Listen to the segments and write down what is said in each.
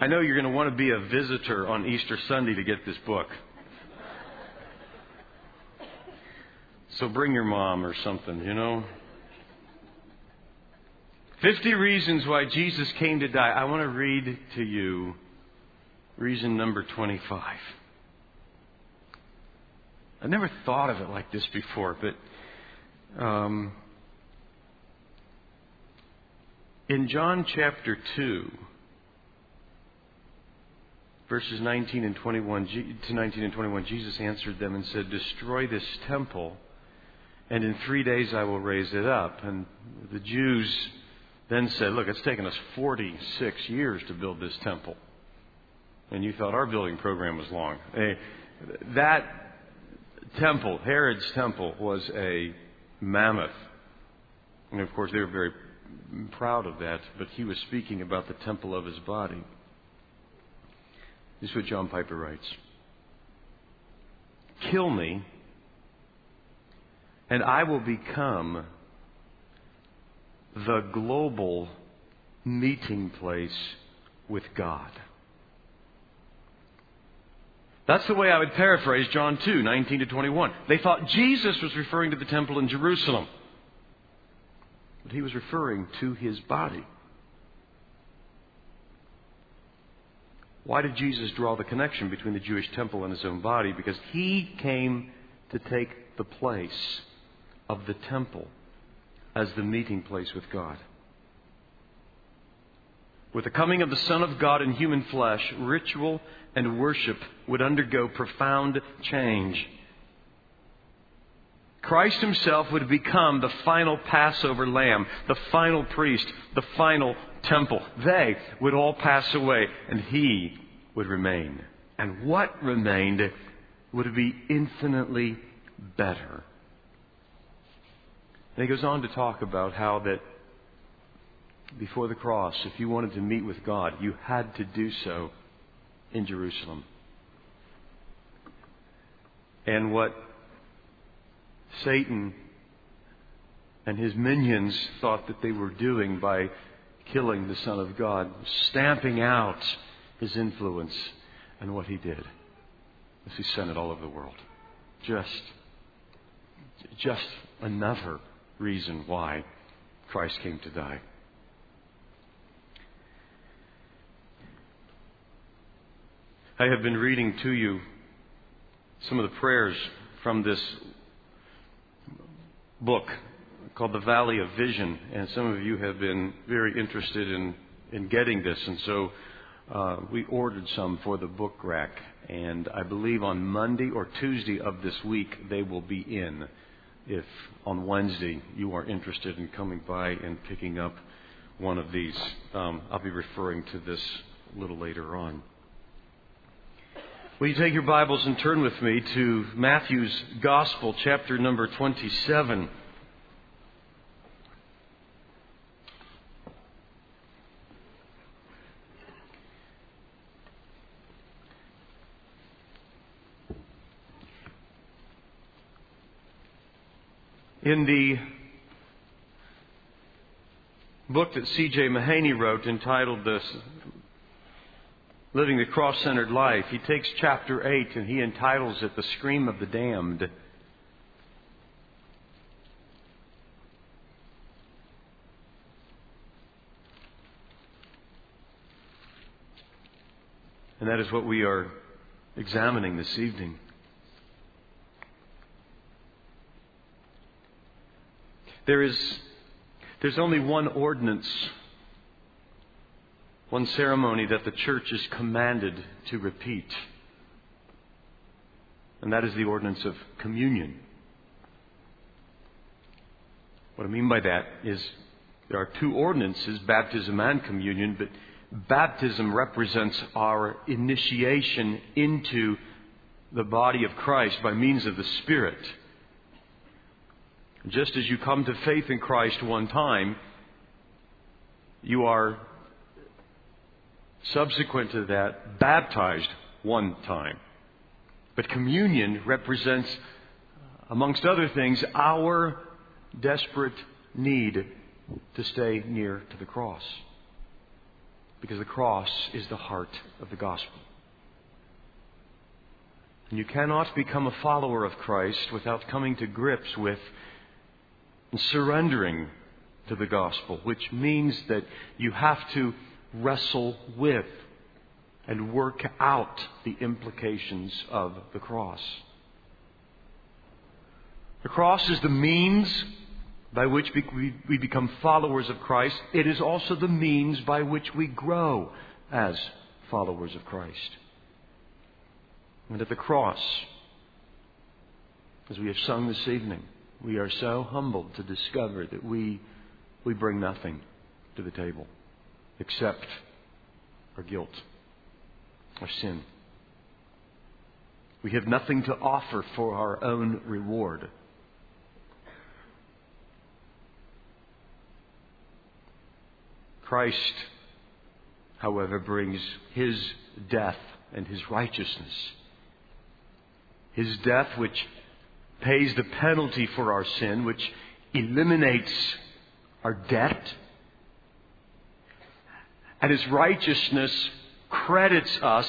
I know you're going to want to be a visitor on Easter Sunday to get this book. So bring your mom or something, 50 reasons why Jesus came to die. I want to read to you reason number 25. I never thought of it like this before, but in John chapter 2, verses 19 and 21, Jesus answered them and said, "Destroy this temple, and in 3 days I will raise it up." And the Jews then said, "Look, it's taken us 46 years to build this temple. And you thought our building program was long." That temple, Herod's temple, was a mammoth. And of course, they were very proud of that. But he was speaking about the temple of his body. This is what John Piper writes. "Kill me, and I will become the global meeting place with God." That's the way I would paraphrase John 2, 19 to 21. They thought Jesus was referring to the temple in Jerusalem, but he was referring to his body. Why did Jesus draw the connection between the Jewish temple and his own body? Because he came to take the place of the temple as the meeting place with God. With the coming of the Son of God in human flesh, ritual and worship would undergo profound change. Christ himself would become the final Passover lamb, the final priest, the final temple. They would all pass away, and he would remain. And what remained would be infinitely better. And he goes on to talk about how that before the cross, if you wanted to meet with God, you had to do so in Jerusalem. And what Satan and his minions thought that they were doing by killing the Son of God, stamping out his influence, and what he did is he sent it all over the world. Just another reason why Christ came to die. I have been reading to you some of the prayers from this book called The Valley of Vision, and some of you have been very interested in getting this, and so we ordered some for the book rack, and I believe on Monday or Tuesday of this week they will be in. If on Wednesday you are interested in coming by and picking up one of these, I'll be referring to this a little later on. Will you take your Bibles and turn with me to Matthew's Gospel, chapter number 27. In the book that C.J. Mahaney wrote entitled Living the Cross-Centered Life, he takes chapter 8 and he entitles it The Scream of the Damned. And that is what we are examining this evening. There's only one ordinance, one ceremony that the church is commanded to repeat. And that is the ordinance of communion. What I mean by that is there are two ordinances, baptism and communion, but baptism represents our initiation into the body of Christ by means of the Spirit. Just as you come to faith in Christ one time, you are subsequent to that baptized one time. But communion represents, amongst other things, our desperate need to stay near to the cross. Because the cross is the heart of the gospel. And you cannot become a follower of Christ without coming to grips with and surrendering to the gospel, which means that you have to wrestle with and work out the implications of the cross. The cross is the means by which we become followers of Christ. It is also the means by which we grow as followers of Christ. And at the cross, as we have sung this evening, we are so humbled to discover that we bring nothing to the table except our guilt, our sin. We have nothing to offer for our own reward. Christ, however, brings His death and His righteousness. His death, which pays the penalty for our sin, which eliminates our debt. And His righteousness credits us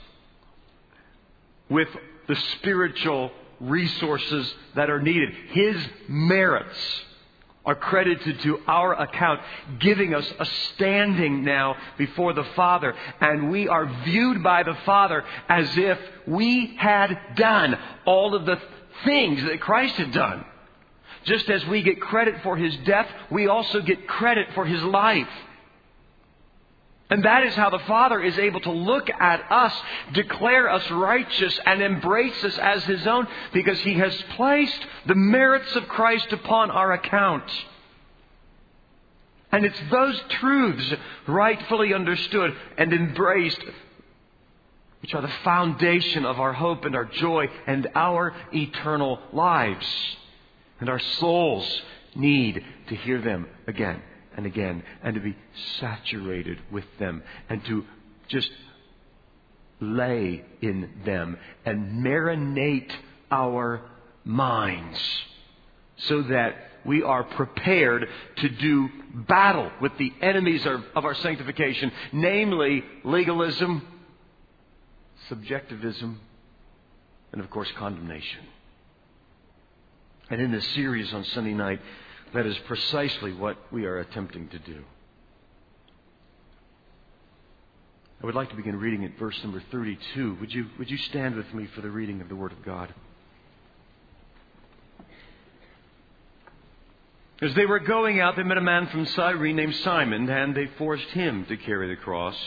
with the spiritual resources that are needed. His merits are credited to our account, giving us a standing now before the Father. And we are viewed by the Father as if we had done all of the things that Christ had done. Just as we get credit for His death, we also get credit for His life. And that is how the Father is able to look at us, declare us righteous, and embrace us as His own, because He has placed the merits of Christ upon our account. And it's those truths, rightfully understood and embraced, which are the foundation of our hope and our joy and our eternal lives. And our souls need to hear them again and again, and to be saturated with them, and to just lay in them and marinate our minds so that we are prepared to do battle with the enemies of our sanctification, namely legalism, subjectivism, and of course condemnation. And in this series on Sunday night, that is precisely what we are attempting to do. I would like to begin reading at verse number 32. Would you stand with me for the reading of the Word of God? As they were going out, they met a man from Cyrene named Simon, and they forced him to carry the cross.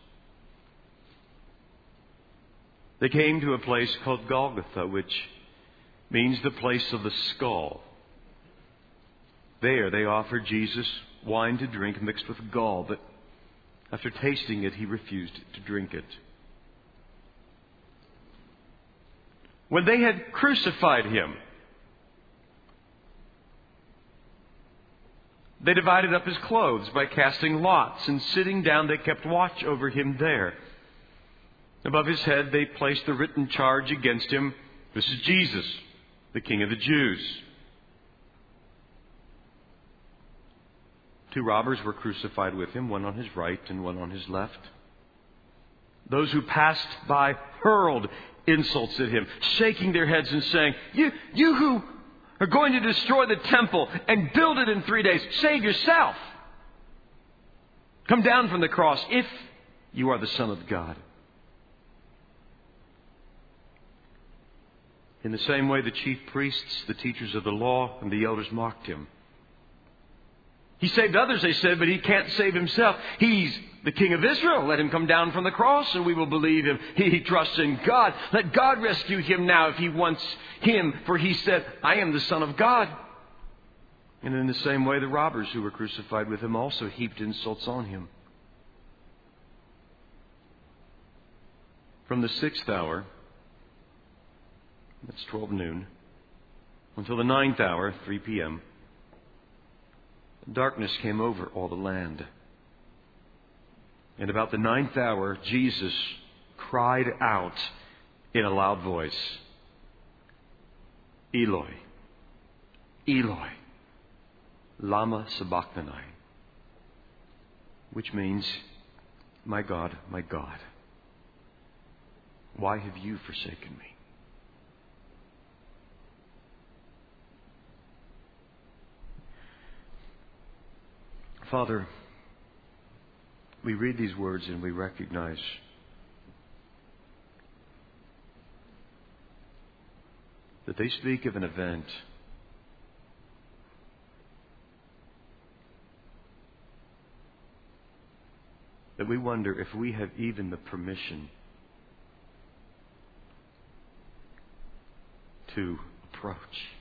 They came to a place called Golgotha, which means the place of the skull. There they offered Jesus wine to drink mixed with gall, but after tasting it, He refused to drink it. When they had crucified Him, they divided up His clothes by casting lots, and sitting down they kept watch over Him there. Above His head they placed the written charge against Him, "This is Jesus, the King of the Jews." 2 robbers were crucified with Him, one on His right and one on His left. Those who passed by hurled insults at Him, shaking their heads and saying, You who are going to destroy the temple and build it in 3 days, save yourself. Come down from the cross if you are the Son of God. In the same way, the chief priests, the teachers of the law, and the elders mocked Him. He saved others, they said, but He can't save Himself. He's the King of Israel. Let Him come down from the cross and we will believe Him. He trusts in God. Let God rescue Him now if He wants Him. For He said, I am the Son of God. And in the same way, the robbers who were crucified with Him also heaped insults on Him. From the 6th hour, that's 12 noon, until the 9th hour, 3 p.m., darkness came over all the land. And about the 9th hour, Jesus cried out in a loud voice, Eloi, Eloi, lama sabachthani, which means, my God, why have you forsaken me? Father, we read these words and we recognize that they speak of an event that we wonder if we have even the permission to approach.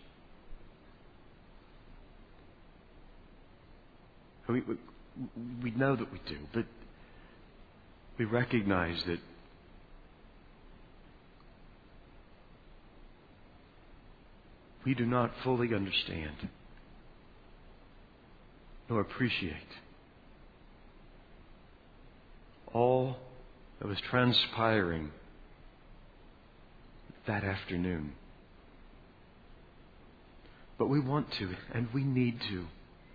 We know that we do, but we recognize that we do not fully understand nor appreciate all that was transpiring that afternoon. But we want to, and we need to.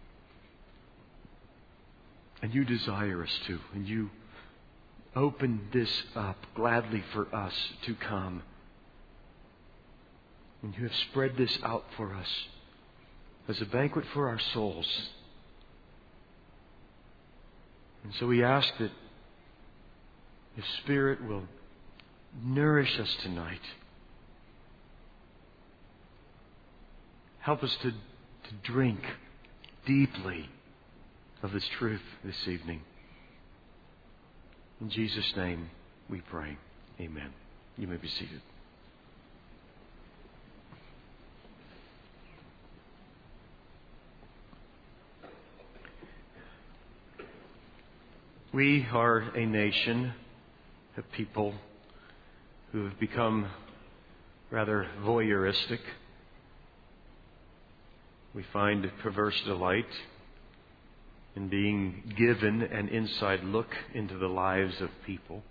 And you desire us to. And you open this up gladly for us to come. And you have spread this out for us as a banquet for our souls. And so we ask that your Spirit will nourish us tonight. Help us to drink deeply of this truth this evening. In Jesus' name we pray. Amen. You may be seated. We are a nation of people who have become rather voyeuristic. We find perverse delight in being given an inside look into the lives of people.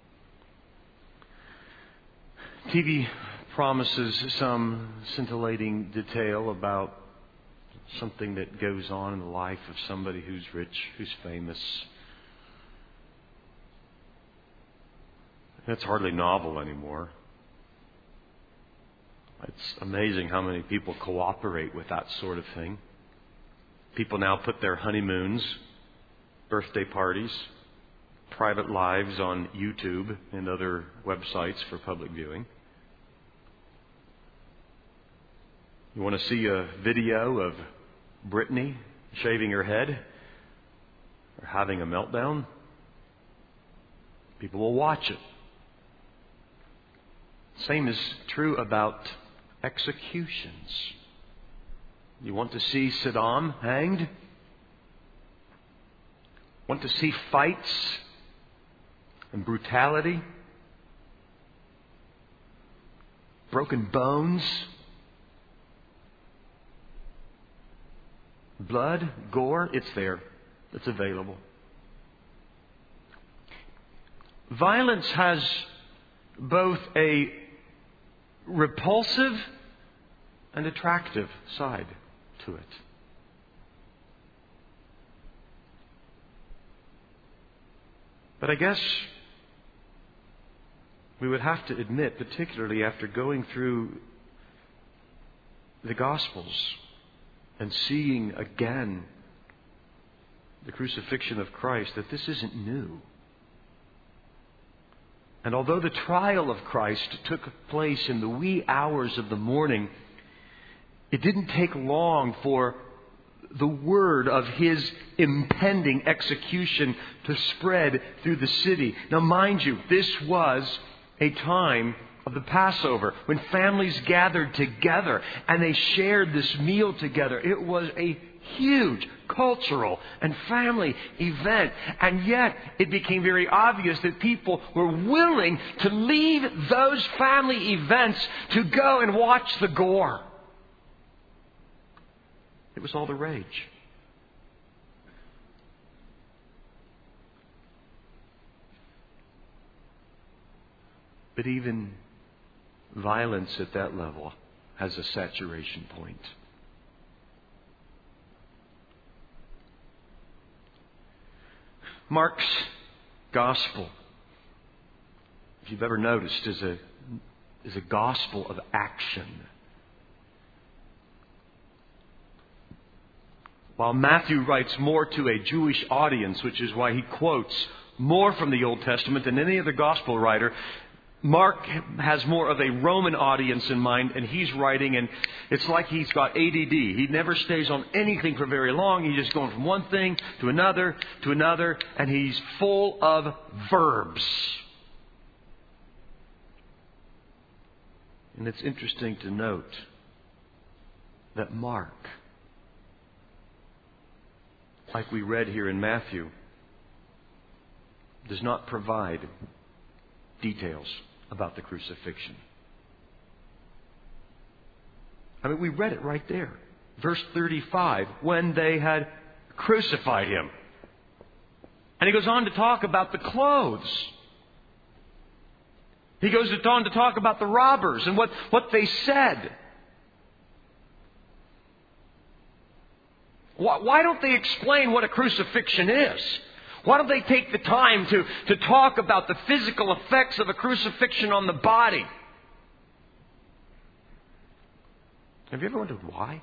TV promises some scintillating detail about something that goes on in the life of somebody who's rich, who's famous. That's hardly novel anymore. It's amazing how many people cooperate with that sort of thing. People now put their honeymoons, birthday parties, private lives on YouTube and other websites for public viewing. You want to see a video of Britney shaving her head or having a meltdown? People will watch it. Same is true about executions. You want to see Saddam hanged? Want to see fights and brutality? Broken bones? Blood? Gore? It's there. It's available. Violence has both a repulsive and attractive side to it. But I guess we would have to admit, particularly after going through the Gospels and seeing again the crucifixion of Christ, that this isn't new. And although the trial of Christ took place in the wee hours of the morning, it didn't take long for the word of His impending execution to spread through the city. Now, mind you, this was a time of the Passover when families gathered together and they shared this meal together. It was a huge cultural and family event. And yet it became very obvious that people were willing to leave those family events to go and watch the gore. It was all the rage. But even violence at that level has a saturation point. Mark's gospel, if you've ever noticed, is a gospel of action. While Matthew writes more to a Jewish audience, which is why he quotes more from the Old Testament than any other gospel writer, Mark has more of a Roman audience in mind, and he's writing, and it's like he's got ADD. He never stays on anything for very long. He's just going from one thing to another, and he's full of verbs. And it's interesting to note that Mark, like we read here in Matthew, does not provide details about the crucifixion. I mean, we read it right there. Verse 35, when they had crucified him. And he goes on to talk about the clothes. He goes on to talk about the robbers and what they said. Why don't they explain what a crucifixion is? Why don't they take the time to talk about the physical effects of a crucifixion on the body? Have you ever wondered why?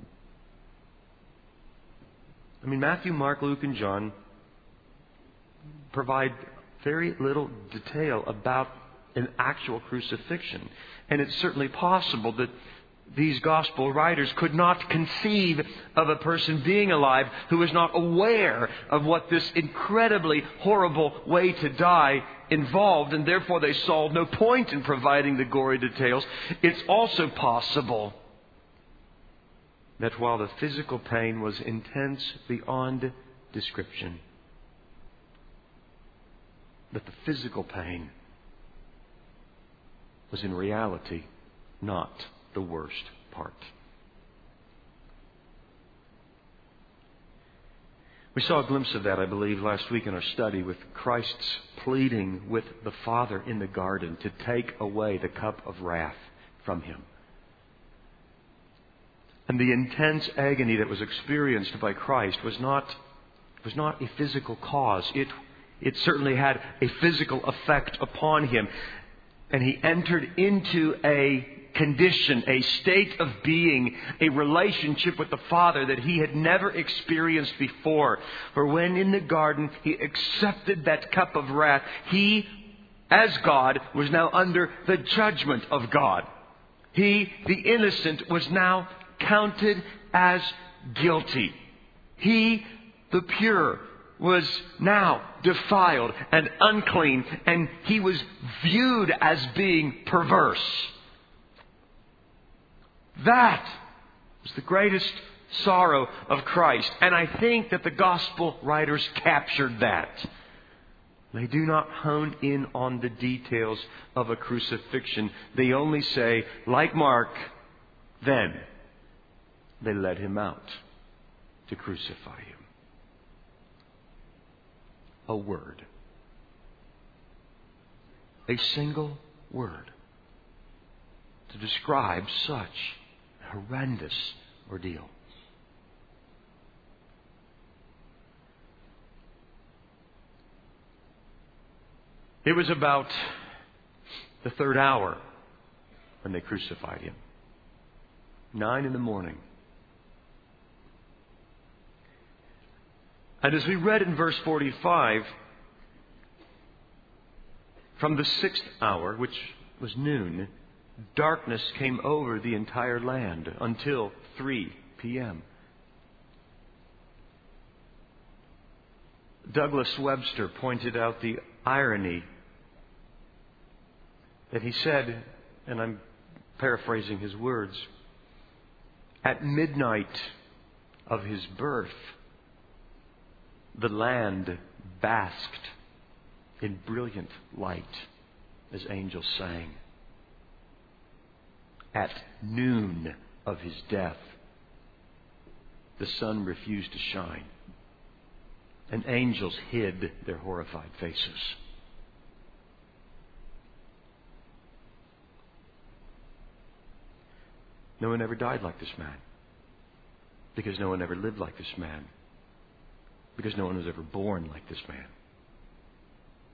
I mean, Matthew, Mark, Luke, and John provide very little detail about an actual crucifixion. And it's certainly possible that these gospel writers could not conceive of a person being alive who was not aware of what this incredibly horrible way to die involved, and therefore they saw no point in providing the gory details. It's also possible that while the physical pain was intense beyond description, that the physical pain was in reality not the worst part. We saw a glimpse of that, I believe, last week in our study with Christ's pleading with the Father in the garden to take away the cup of wrath from him. And the intense agony that was experienced by Christ was not a physical cause. It certainly had a physical effect upon him. And he entered into a condition, a state of being, a relationship with the Father that he had never experienced before. For when in the garden he accepted that cup of wrath, he, as God, was now under the judgment of God. He, the innocent, was now counted as guilty. He, the pure, was now defiled and unclean, and he was viewed as being perverse. That was the greatest sorrow of Christ. And I think that the gospel writers captured that. They do not hone in on the details of a crucifixion. They only say, like Mark, then they led him out to crucify him. A word. A single word to describe such a horrendous ordeal. It was about the third hour when they crucified him. 9 a.m. And as we read in verse 45, from the 6th hour, which was noon, darkness came over the entire land until 3 p.m. Douglas Webster pointed out the irony that he said, and I'm paraphrasing his words, at midnight of his birth, the land basked in brilliant light as angels sang. At noon of his death, the sun refused to shine, and angels hid their horrified faces. No one ever died like this man, because no one ever lived like this man, because no one was ever born like this man.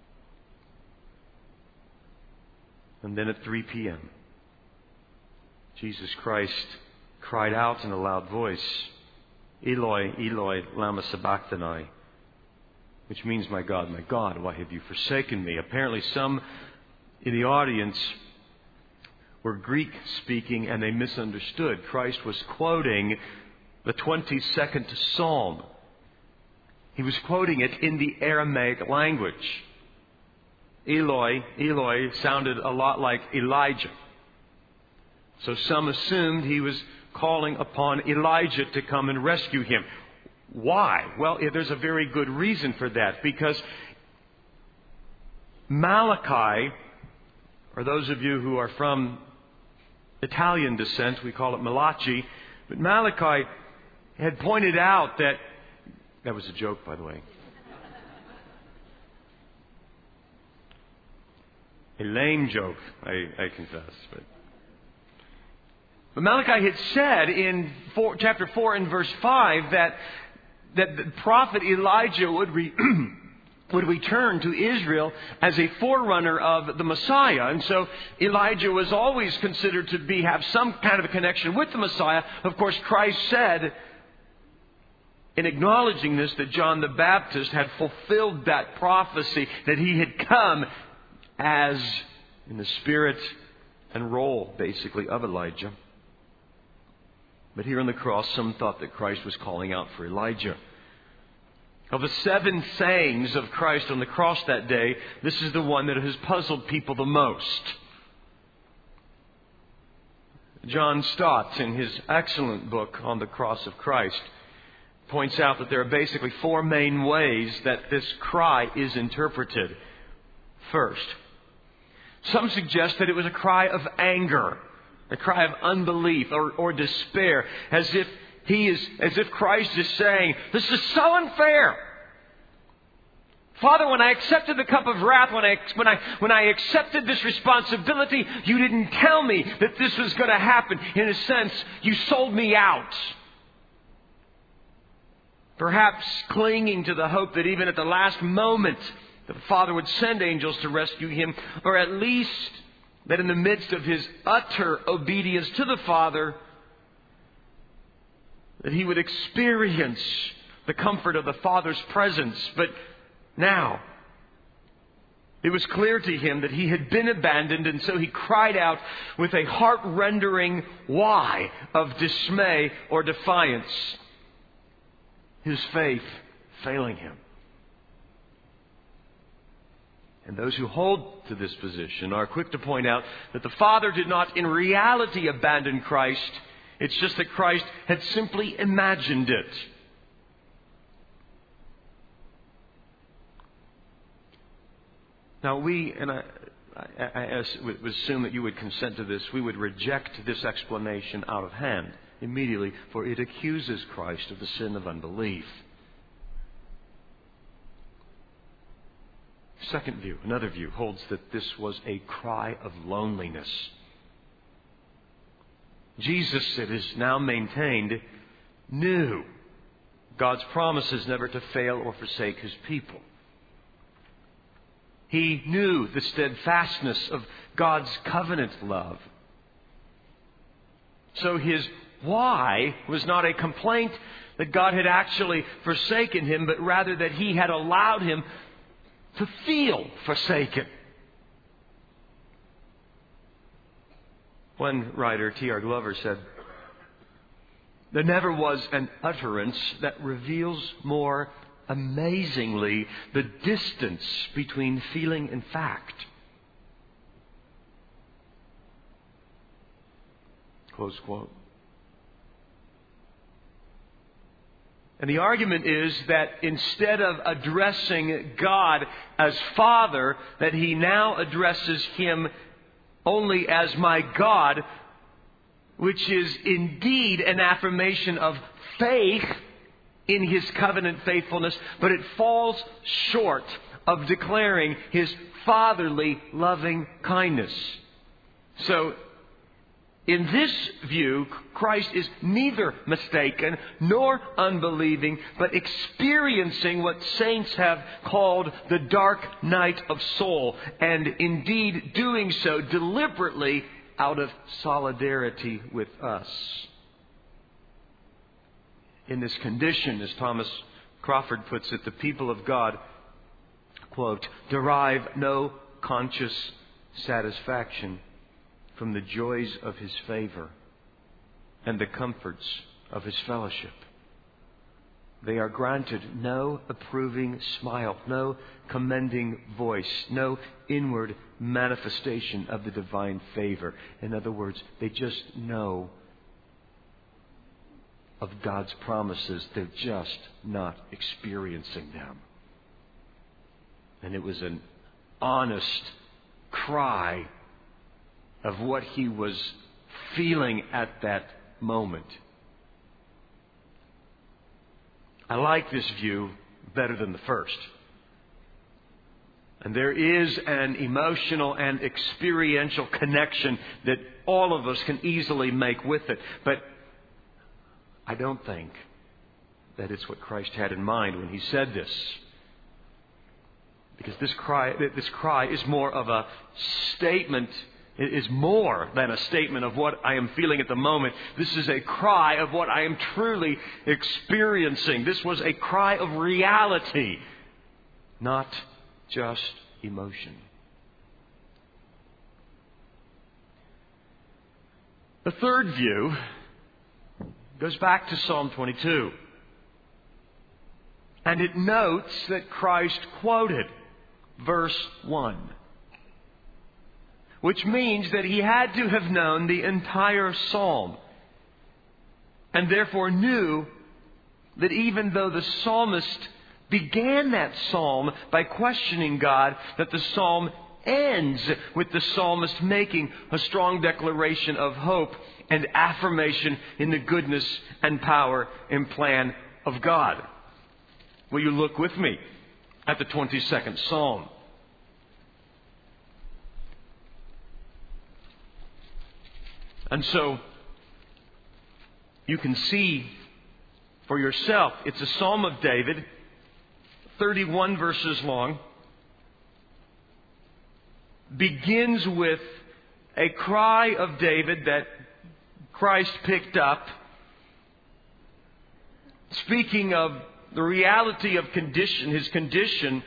And then at 3 p.m., Jesus Christ cried out in a loud voice, Eloi, Eloi, lama sabachthani, which means, my God, why have you forsaken me? Apparently some in the audience were Greek-speaking and they misunderstood. Christ was quoting the 22nd Psalm. He was quoting it in the Aramaic language. Eloi, Eloi sounded a lot like Elijah. So some assumed he was calling upon Elijah to come and rescue him. Why? Well, there's a very good reason for that. Because Malachi, or those of you who are from Italian descent, we call it Malachi, but Malachi had pointed out that was a joke, by the way. A lame joke, I confess. But Malachi had said in chapter 4 and verse 5 that the prophet Elijah would return to Israel as a forerunner of the Messiah. And so Elijah was always considered to have some kind of a connection with the Messiah. Of course, Christ said, in acknowledging this, that John the Baptist had fulfilled that prophecy, that he had come as in the spirit and role, basically, of Elijah. But here on the cross, some thought that Christ was calling out for Elijah. Of the 7 sayings of Christ on the cross that day, this is the one that has puzzled people the most. John Stott, in his excellent book on the cross of Christ, points out that there are basically 4 main ways that this cry is interpreted. First, some suggest that it was a cry of anger, a cry of unbelief or despair, as if Christ is saying, "This is so unfair. Father, when I accepted the cup of wrath, when I accepted this responsibility, you didn't tell me that this was going to happen. In a sense, you sold me out." Perhaps clinging to the hope that even at the last moment the Father would send angels to rescue him, or at least that in the midst of his utter obedience to the Father, that he would experience the comfort of the Father's presence. But now, it was clear to him that he had been abandoned, and so he cried out with a heart-rendering why of dismay or defiance, his faith failing him. And those who hold to this position are quick to point out that the Father did not in reality abandon Christ. It's just that Christ had simply imagined it. Now I would assume that you would consent to this. We would reject this explanation out of hand immediately, for it accuses Christ of the sin of unbelief. Second view, another view, holds that this was a cry of loneliness. Jesus, it is now maintained, knew God's promises never to fail or forsake His people. He knew the steadfastness of God's covenant love. So his why was not a complaint that God had actually forsaken him, but rather that He had allowed him to feel forsaken. One writer, T.R. Glover, said, "There never was an utterance that reveals more amazingly the distance between feeling and fact." Close quote. And the argument is that instead of addressing God as Father, that he now addresses Him only as my God, which is indeed an affirmation of faith in His covenant faithfulness, but it falls short of declaring His fatherly loving kindness. So, In this view, Christ is neither mistaken nor unbelieving, but experiencing what saints have called the dark night of soul, and indeed doing so deliberately out of solidarity with us. In this condition, as Thomas Crawford puts it, the people of God, quote, derive no conscious satisfaction from the joys of His favor and the comforts of His fellowship. They are granted no approving smile, no commending voice, no inward manifestation of the divine favor. In other words, they just know of God's promises. They're just not experiencing them. And it was an honest cry of what he was feeling at that moment. I like this view better than the first. And there is an emotional and experiential connection that all of us can easily make with it. But I don't think that it's what Christ had in mind when He said this. Because this cry is more of a statement. It is more than a statement of what I am feeling at the moment. This is a cry of what I am truly experiencing. This was a cry of reality, not just emotion. The third view goes back to Psalm 22. And it notes that Christ quoted verse 1. Which means that He had to have known the entire psalm. And therefore knew that even though the psalmist began that psalm by questioning God, that the psalm ends with the psalmist making a strong declaration of hope and affirmation in the goodness and power and plan of God. Will you look with me at the 22nd Psalm? And so you can see for yourself, it's a Psalm of David, 31 verses long, begins with a cry of David that Christ picked up, speaking of the reality of his condition,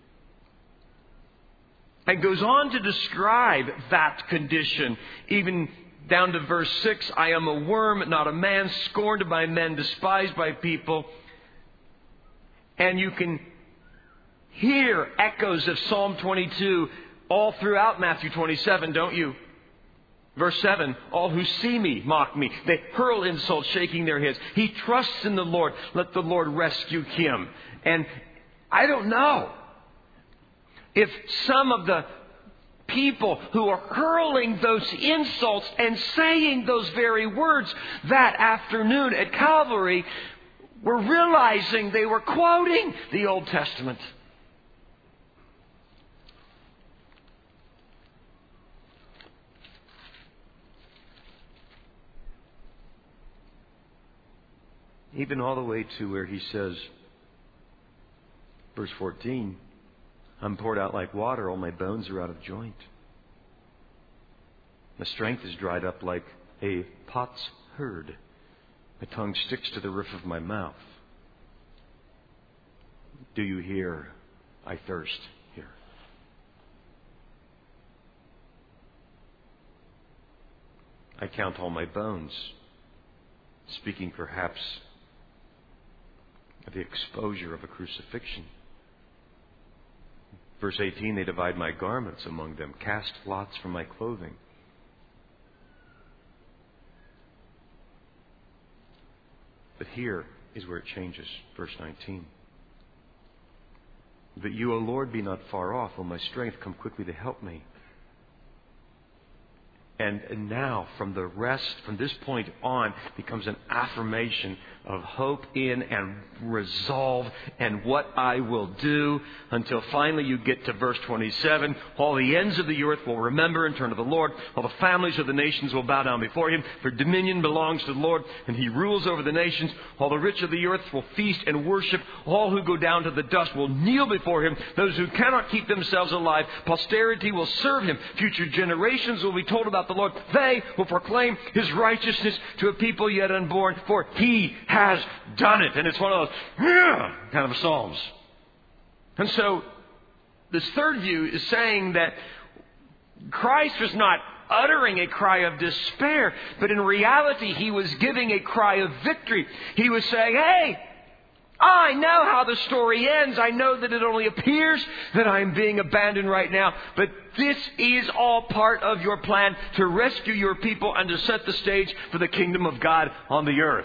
and goes on to describe that condition, even down to verse 6, I am a worm, not a man, scorned by men, despised by people. And you can hear echoes of Psalm 22 all throughout Matthew 27, don't you? Verse 7, all who see me mock me. They hurl insults, shaking their heads. He trusts in the Lord. Let the Lord rescue him. And I don't know if some of the people who are hurling those insults and saying those very words that afternoon at Calvary were realizing they were quoting the Old Testament. Even all the way to where he says, verse 14, I'm poured out like water, all my bones are out of joint. My strength is dried up like a pot's herd. My tongue sticks to the roof of my mouth. Do you hear? I thirst here. I count all my bones, speaking perhaps of the exposure of a crucifixion. Verse 18, they divide my garments among them, cast lots for my clothing. But here is where it changes. Verse 19. But you, O Lord, be not far off. O my strength, come quickly to help me. And now, from this point on, becomes an affirmation of hope in and resolve and what I will do, until finally you get to verse 27. All the ends of the earth will remember and turn to the Lord. All the families of the nations will bow down before Him. For dominion belongs to the Lord, and He rules over the nations. All the rich of the earth will feast and worship. All who go down to the dust will kneel before Him. Those who cannot keep themselves alive, posterity will serve Him. Future generations will be told about the Lord. They will proclaim His righteousness to a people yet unborn, for He has done it. And it's one of those kind of psalms. And so this third view is saying that Christ was not uttering a cry of despair, but in reality He was giving a cry of victory. He was saying, hey, I know how the story ends. I know that it only appears that I'm being abandoned right now. But this is all part of your plan to rescue your people and to set the stage for the kingdom of God on the earth.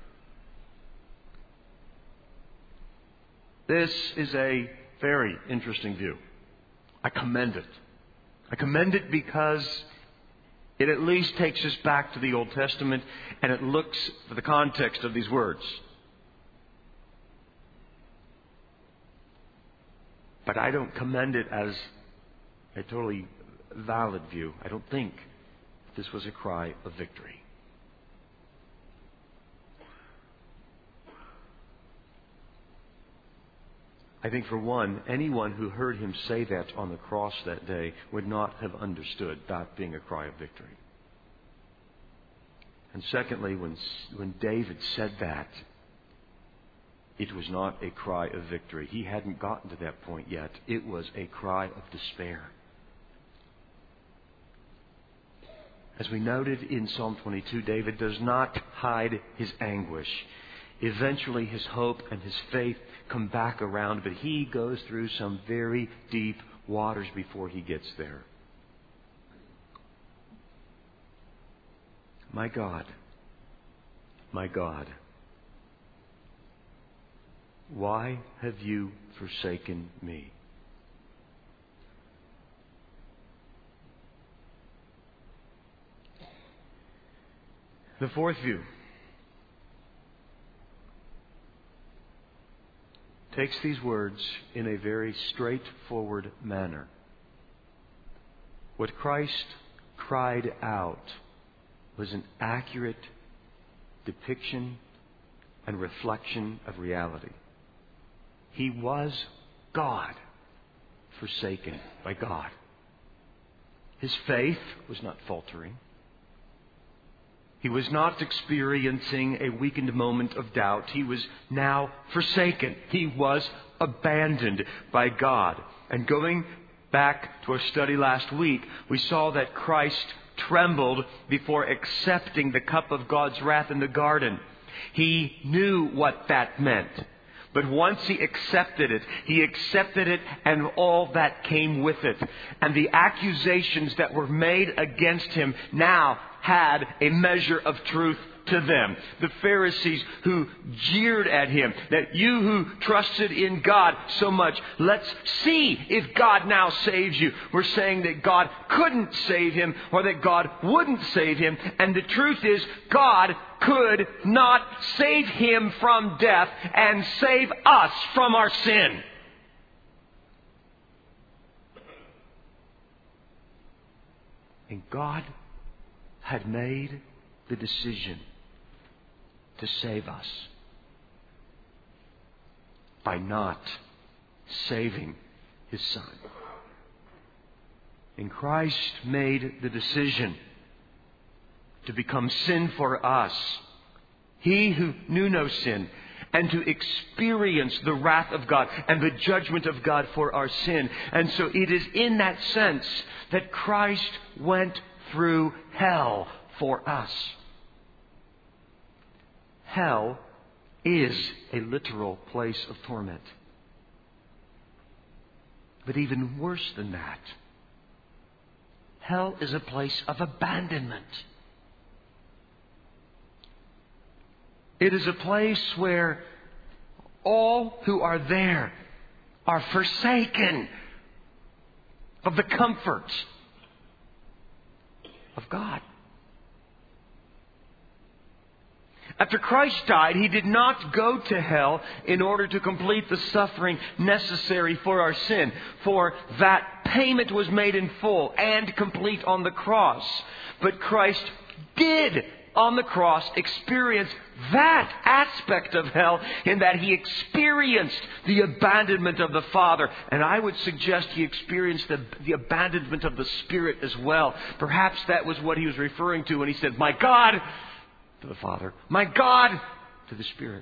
This is a very interesting view. I commend it. I commend it because it at least takes us back to the Old Testament and it looks for the context of these words. But I don't commend it as a totally valid view. I don't think this was a cry of victory. I think, for one, anyone who heard Him say that on the cross that day would not have understood that being a cry of victory. And secondly, when David said that, it was not a cry of victory. He hadn't gotten to that point yet. It was a cry of despair. As we noted in Psalm 22, David does not hide his anguish. Eventually his hope and his faith come back around, but he goes through some very deep waters before he gets there. My God, why have you forsaken me? The fourth view takes these words in a very straightforward manner. What Christ cried out was an accurate depiction and reflection of reality. He was God, forsaken by God. His faith was not faltering. He was not experiencing a weakened moment of doubt. He was now forsaken. He was abandoned by God. And going back to our study last week, we saw that Christ trembled before accepting the cup of God's wrath in the garden. He knew what that meant. But once He accepted it and all that came with it. And the accusations that were made against Him now had a measure of truth to them. The Pharisees who jeered at Him, that you who trusted in God so much, let's see if God now saves you. We're saying that God couldn't save him or that God wouldn't save him. And the truth is, God could not save him from death and save us from our sin. And God had made the decision to save us by not saving His Son. And Christ made the decision to become sin for us. He who knew no sin, and to experience the wrath of God and the judgment of God for our sin. And so it is in that sense that Christ went through hell for us. Hell is a literal place of torment. But even worse than that, hell is a place of abandonment. It is a place where all who are there are forsaken of the comforts of God. After Christ died, He did not go to hell in order to complete the suffering necessary for our sin. For that payment was made in full and complete on the cross. But Christ did on the cross experience that aspect of hell in that He experienced the abandonment of the Father. And I would suggest He experienced the abandonment of the Spirit as well. Perhaps that was what He was referring to when He said, "My God," to the Father, "my God," to the Spirit.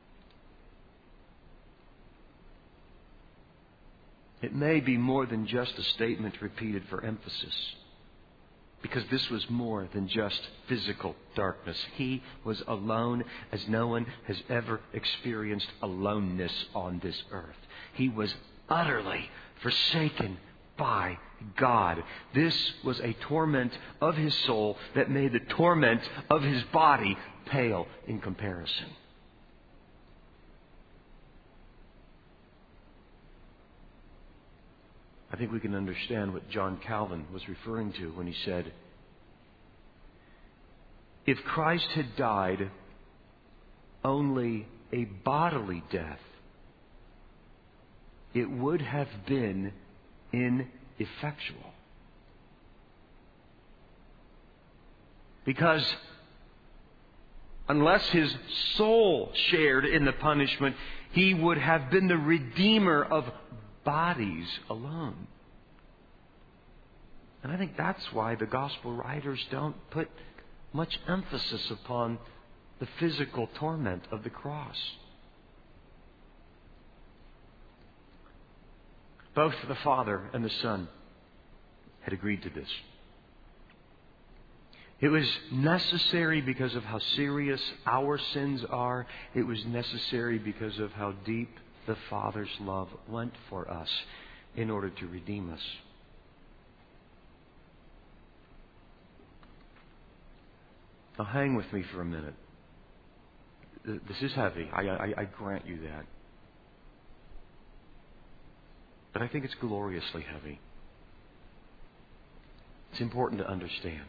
It may be more than just a statement repeated for emphasis, because this was more than just physical darkness. He was alone as no one has ever experienced aloneness on this earth. He was utterly forsaken by God. This was a torment of His soul that made the torment of His body pale in comparison. I think we can understand what John Calvin was referring to when he said, if Christ had died only a bodily death, it would have been ineffectual. Because unless His soul shared in the punishment, He would have been the redeemer of bodies alone. And I think that's why the gospel writers don't put much emphasis upon the physical torment of the cross. Both the Father and the Son had agreed to this. It was necessary because of how serious our sins are. It was necessary because of how deep the Father's love went for us in order to redeem us. Now hang with me for a minute. This is heavy. I grant you that. But I think it's gloriously heavy. It's important to understand.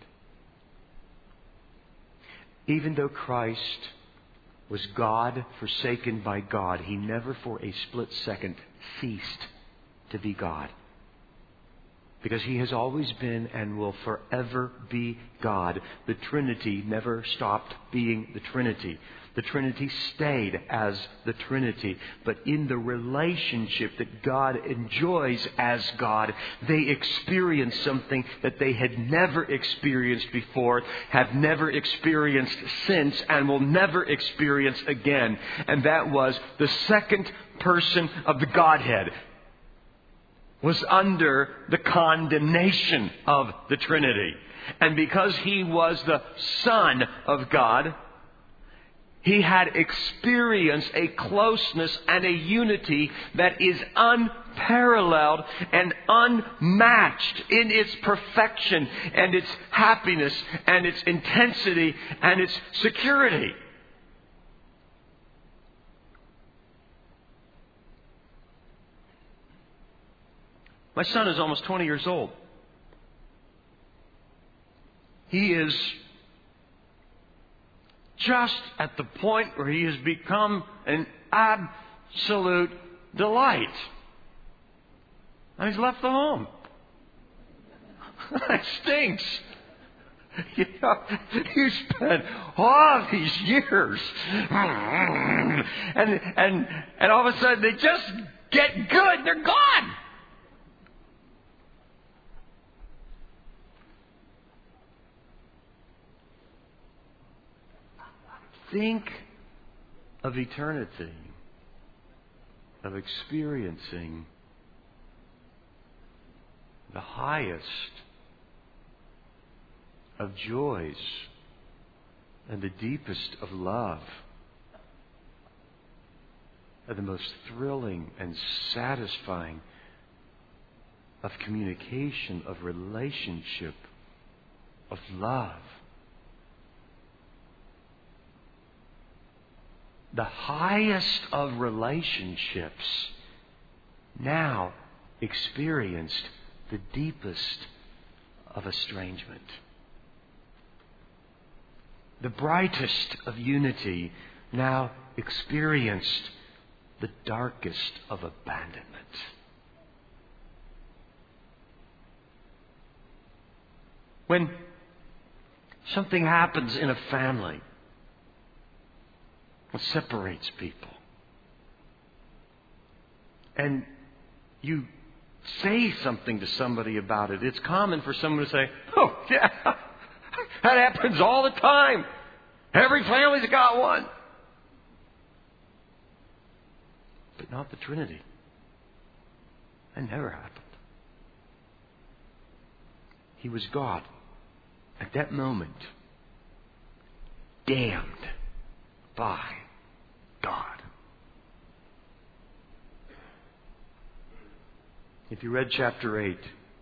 Even though Christ was God forsaken by God, He never for a split second ceased to be God. Because He has always been and will forever be God. The Trinity never stopped being the Trinity. The Trinity stayed as the Trinity. But in the relationship that God enjoys as God, they experience something that they had never experienced before, have never experienced since, and will never experience again. And that was the second person of the Godhead was under the condemnation of the Trinity. And because He was the Son of God, He had experienced a closeness and a unity that is unparalleled and unmatched in its perfection and its happiness and its intensity and its security. My son is almost 20 years old. He is just at the point where he has become an absolute delight. And he's left the home. It stinks. You know, you spent all these years and all of a sudden they just get good. They're gone. Think of eternity, of experiencing the highest of joys and the deepest of love, and the most thrilling and satisfying of communication, of relationship, of love. The highest of relationships now experienced the deepest of estrangement. the brightest of unity, now experienced the darkest of abandonment. When something happens in a family that separates people, and you say something to somebody about it, it's common for someone to say, "Oh, yeah, that happens all the time. Every family's got one." But not the Trinity. That never happened. He was God at that moment, damned by God. If you read chapter 8,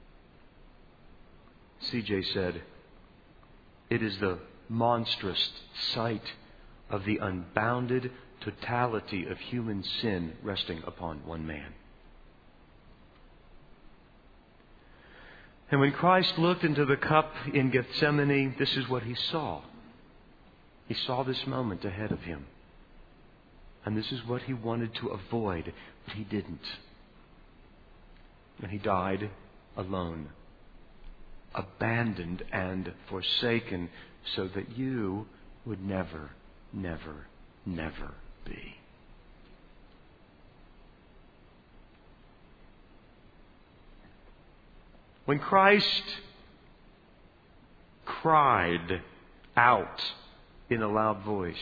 C.J. said, it is the monstrous sight of the unbounded totality of human sin resting upon one man. And when Christ looked into the cup in Gethsemane, this is what He saw. He saw this moment ahead of Him. And this is what He wanted to avoid, but He didn't. And He died alone, abandoned and forsaken, so that you would never, never, never be. When Christ cried out in a loud voice,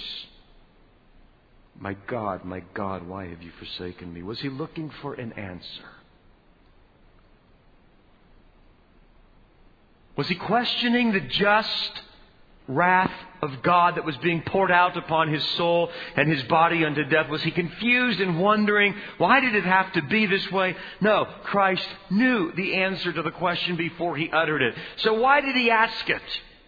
my God, why have you forsaken me?" Was He looking for an answer? Was He questioning the just wrath of God that was being poured out upon His soul and His body unto death? Was He confused and wondering, why did it have to be this way? No, Christ knew the answer to the question before He uttered it. So why did He ask it?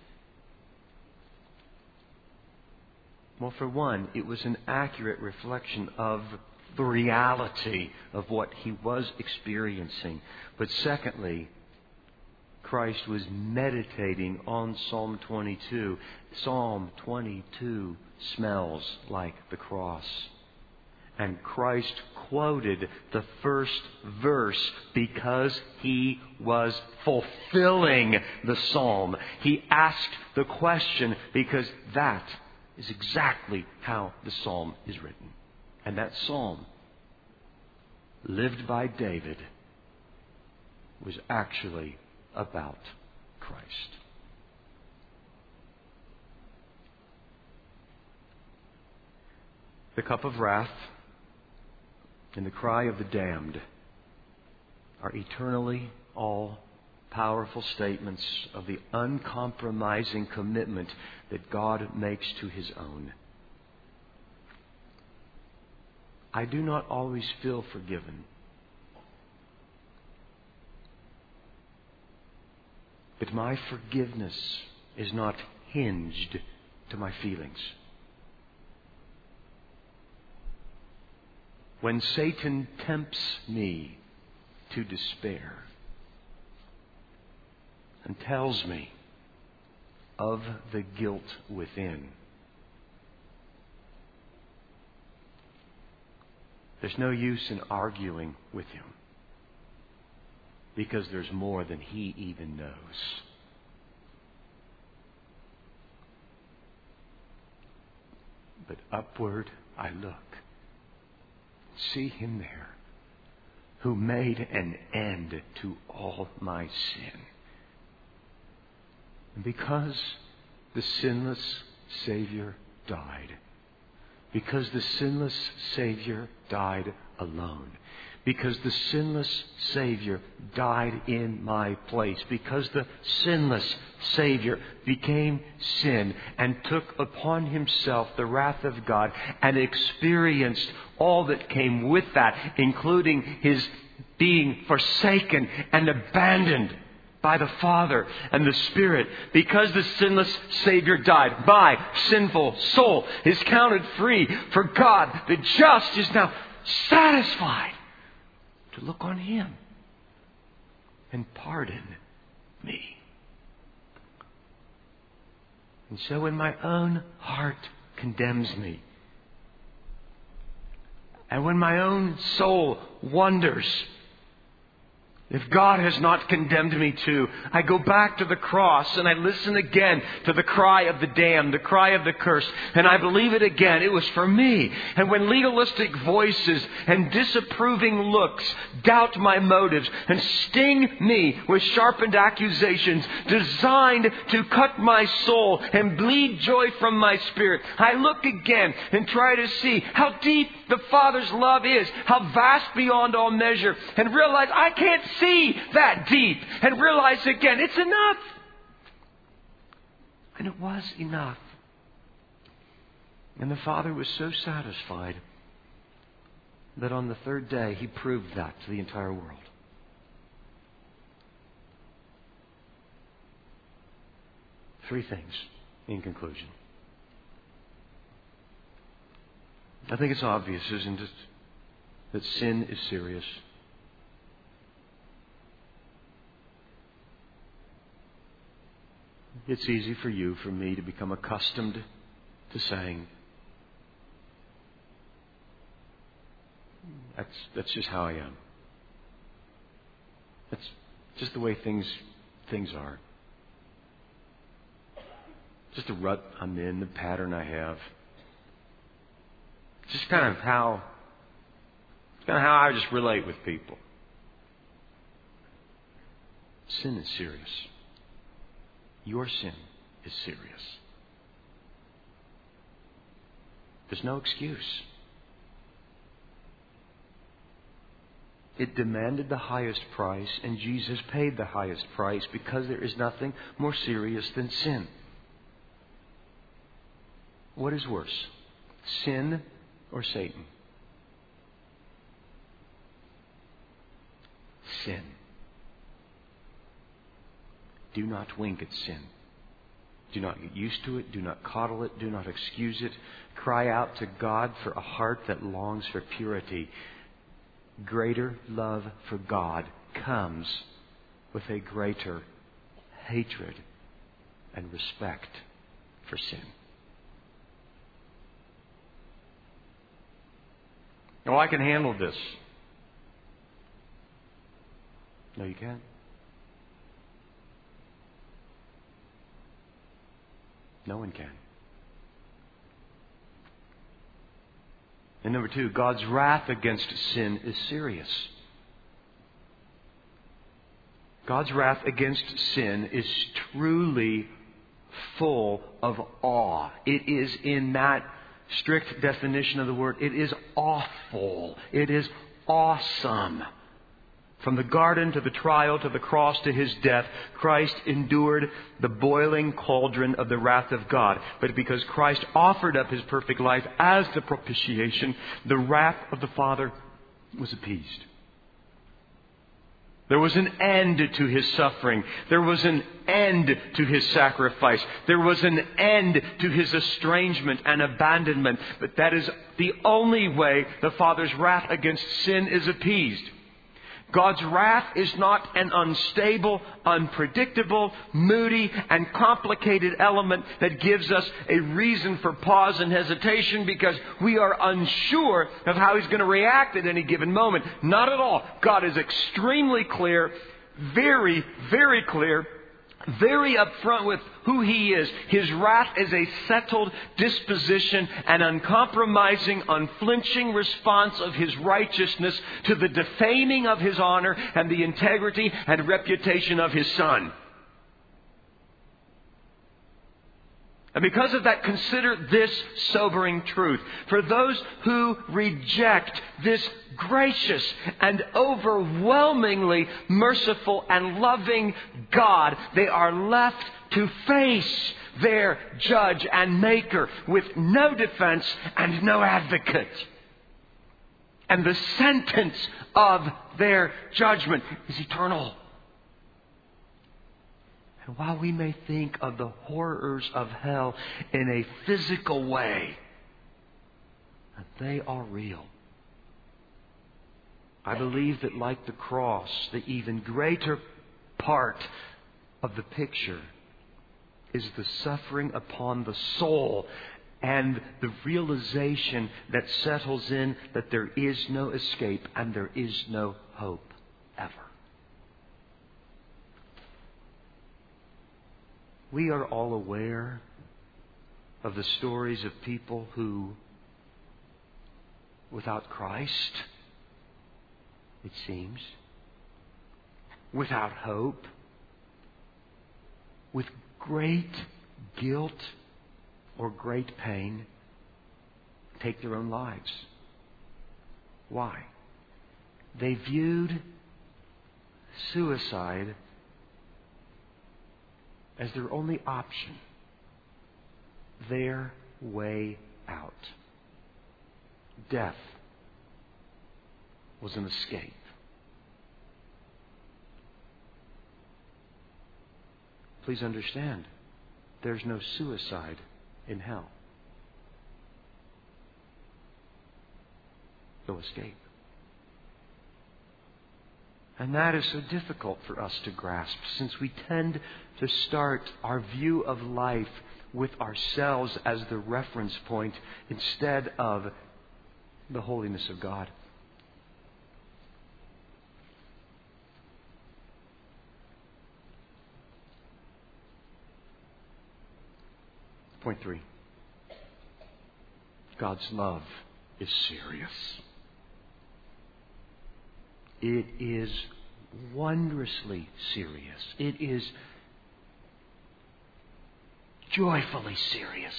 Well, for one, it was an accurate reflection of the reality of what He was experiencing. But secondly, Christ was meditating on Psalm 22. Psalm 22 smells like the cross. And Christ quoted the first verse because He was fulfilling the psalm. He asked the question because that is exactly how the psalm is written. And that psalm, lived by David, was actually about Christ. The cup of wrath and the cry of the damned are eternally all-powerful statements of the uncompromising commitment that God makes to His own. I do not always feel forgiven. But my forgiveness is not hinged to my feelings. When Satan tempts me to despair and tells me of the guilt within, there's no use in arguing with him, because there's more than he even knows. But upward I look, see Him there, who made an end to all my sin. And because the sinless Savior died, because the sinless Savior died alone, because the sinless Savior died in my place, because the sinless Savior became sin and took upon Himself the wrath of God and experienced all that came with that, including His being forsaken and abandoned by the Father and the Spirit. Because the sinless Savior died, my sinful soul is counted free, for God, the just, is now satisfied to look on Him and pardon me. And so when my own heart condemns me, and when my own soul wonders if God has not condemned me too, I go back to the cross and I listen again to the cry of the damned, the cry of the cursed, and I believe it again. It was for me. And when legalistic voices and disapproving looks doubt my motives and sting me with sharpened accusations designed to cut my soul and bleed joy from my spirit, I look again and try to see how deep the Father's love is, how vast beyond all measure, and realize I can't see that deep, and realize again it's enough. And it was enough. And the Father was so satisfied that on the third day He proved that to the entire world. Three things in conclusion. I think it's obvious, isn't it, that sin is serious. It's easy for you, for me, to become accustomed to saying, that's just how I am. That's just the way things are. Just the rut I'm in, the pattern I have. Just kind of how I just relate with people. Sin is serious. Your sin is serious. There's no excuse. It demanded the highest price, and Jesus paid the highest price because there is nothing more serious than sin. What is worse, sin or Satan? Sin. Do not wink at sin. Do not get used to it. Do not coddle it. Do not excuse it. Cry out to God for a heart that longs for purity. Greater love for God comes with a greater hatred and respect for sin. Oh, I can handle this. No, you can't. No one can. And number two, God's wrath against sin is serious. God's wrath against sin is truly full of awe. It is, in that strict definition of the word, it is awful. It is awesome. From the garden to the trial to the cross to His death, Christ endured the boiling cauldron of the wrath of God. But because Christ offered up His perfect life as the propitiation, the wrath of the Father was appeased. There was an end to His suffering. There was an end to His sacrifice. There was an end to His estrangement and abandonment. But that is the only way the Father's wrath against sin is appeased. God's wrath is not an unstable, unpredictable, moody, and complicated element that gives us a reason for pause and hesitation because we are unsure of how He's going to react at any given moment. Not at all. God is extremely clear, very, very clear, very upfront with who He is. His wrath is a settled disposition, an uncompromising, unflinching response of His righteousness to the defaming of His honor and the integrity and reputation of His Son. And because of that, consider this sobering truth. For those who reject this gracious and overwhelmingly merciful and loving God, they are left to face their judge and maker with no defense and no advocate. And the sentence of their judgment is eternal. And while we may think of the horrors of hell in a physical way, they are real. I believe that like the cross, the even greater part of the picture is the suffering upon the soul and the realization that settles in that there is no escape and there is no hope ever. We are all aware of the stories of people who, without Christ, it seems, without hope, with great guilt or great pain, take their own lives. Why? They viewed suicide as their only option, their way out. Death was an escape. Please understand, there's no suicide in hell. No escape. And that is so difficult for us to grasp, since we tend to start our view of life with ourselves as the reference point instead of the holiness of God. Point 3. God's love is serious. It is wondrously serious. It is joyfully serious.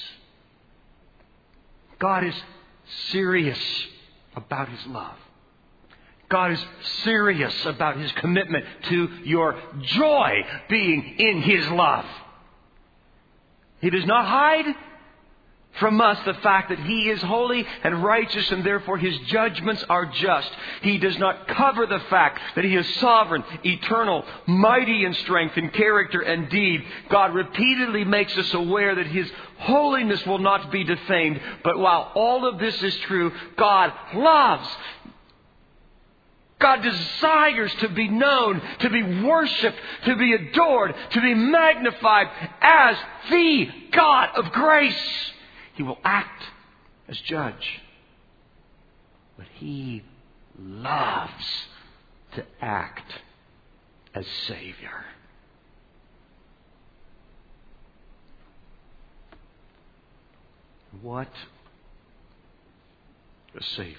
God is serious about His love. God is serious about His commitment to your joy being in His love. He does not hide from us the fact that He is holy and righteous and therefore His judgments are just. He does not cover the fact that He is sovereign, eternal, mighty in strength, in character and deed. God repeatedly makes us aware that His holiness will not be defamed. But while all of this is true, God loves. God desires to be known, to be worshipped, to be adored, to be magnified as the God of grace. He will act as judge, but He loves to act as Savior. What a Savior.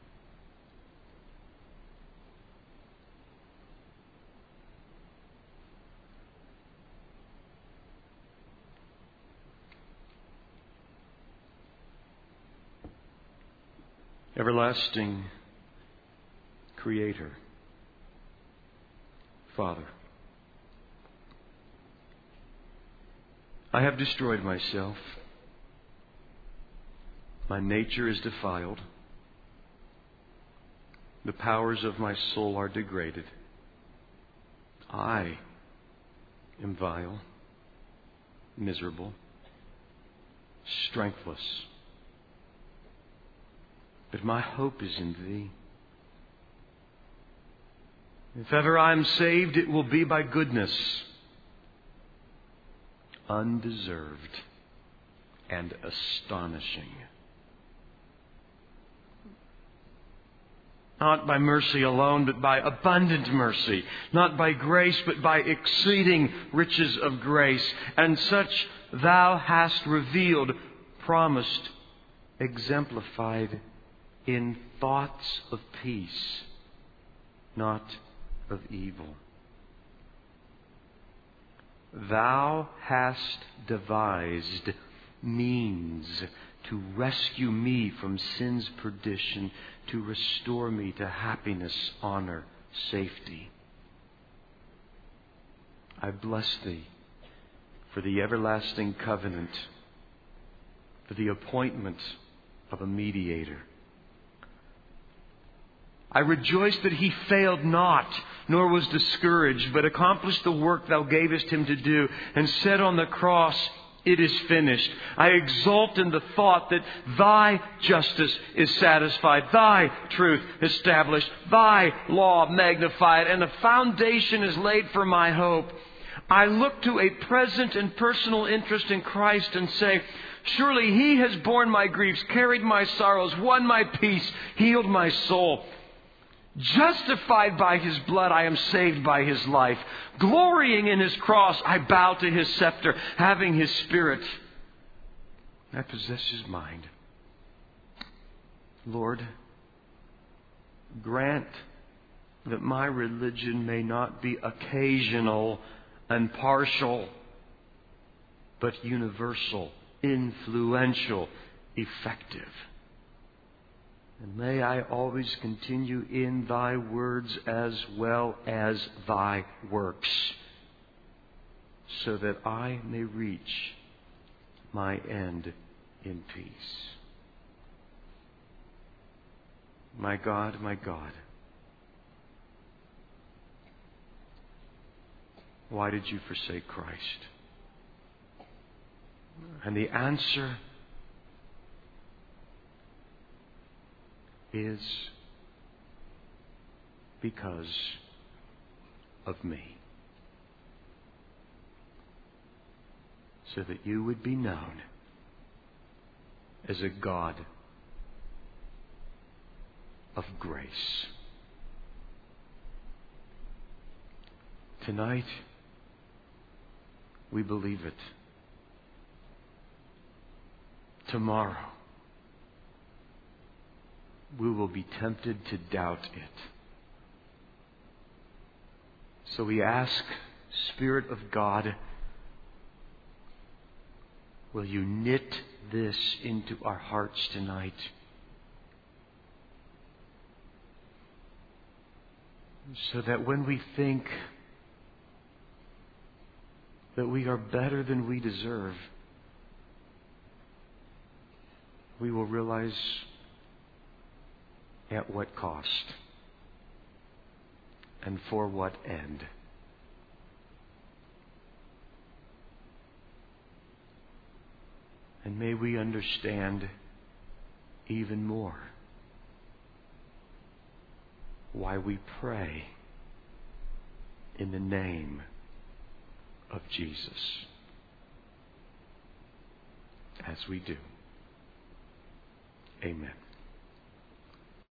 Everlasting Creator, Father, I have destroyed myself. My nature is defiled. The powers of my soul are degraded. I am vile, miserable, strengthless. But my hope is in Thee. If ever I am saved, it will be by goodness, undeserved and astonishing. Not by mercy alone, but by abundant mercy. Not by grace, but by exceeding riches of grace. And such Thou hast revealed, promised, exemplified in thoughts of peace, not of evil. Thou hast devised means to rescue me from sin's perdition, to restore me to happiness, honor, safety. I bless Thee for the everlasting covenant, for the appointment of a mediator. I rejoice that He failed not, nor was discouraged, but accomplished the work Thou gavest Him to do, and said on the cross, It is finished. I exult in the thought that Thy justice is satisfied, Thy truth established, Thy law magnified, and a foundation is laid for my hope. I look to a present and personal interest in Christ and say, surely He has borne my griefs, carried my sorrows, won my peace, healed my soul. Justified by His blood, I am saved by His life. Glorying in His cross, I bow to His scepter. Having His Spirit, I possess His mind. Lord, grant that my religion may not be occasional and partial, but universal, influential, effective. And may I always continue in Thy words as well as Thy works, so that I may reach my end in peace. My God, why did You forsake Christ? And the answer is because of me. So that You would be known as a God of grace. Tonight, we believe it. Tomorrow, we will be tempted to doubt it. So we ask, Spirit of God, will You knit this into our hearts tonight? So that when we think that we are better than we deserve, we will realize at what cost and for what end. And may we understand even more why we pray in the name of Jesus, as we do. Amen.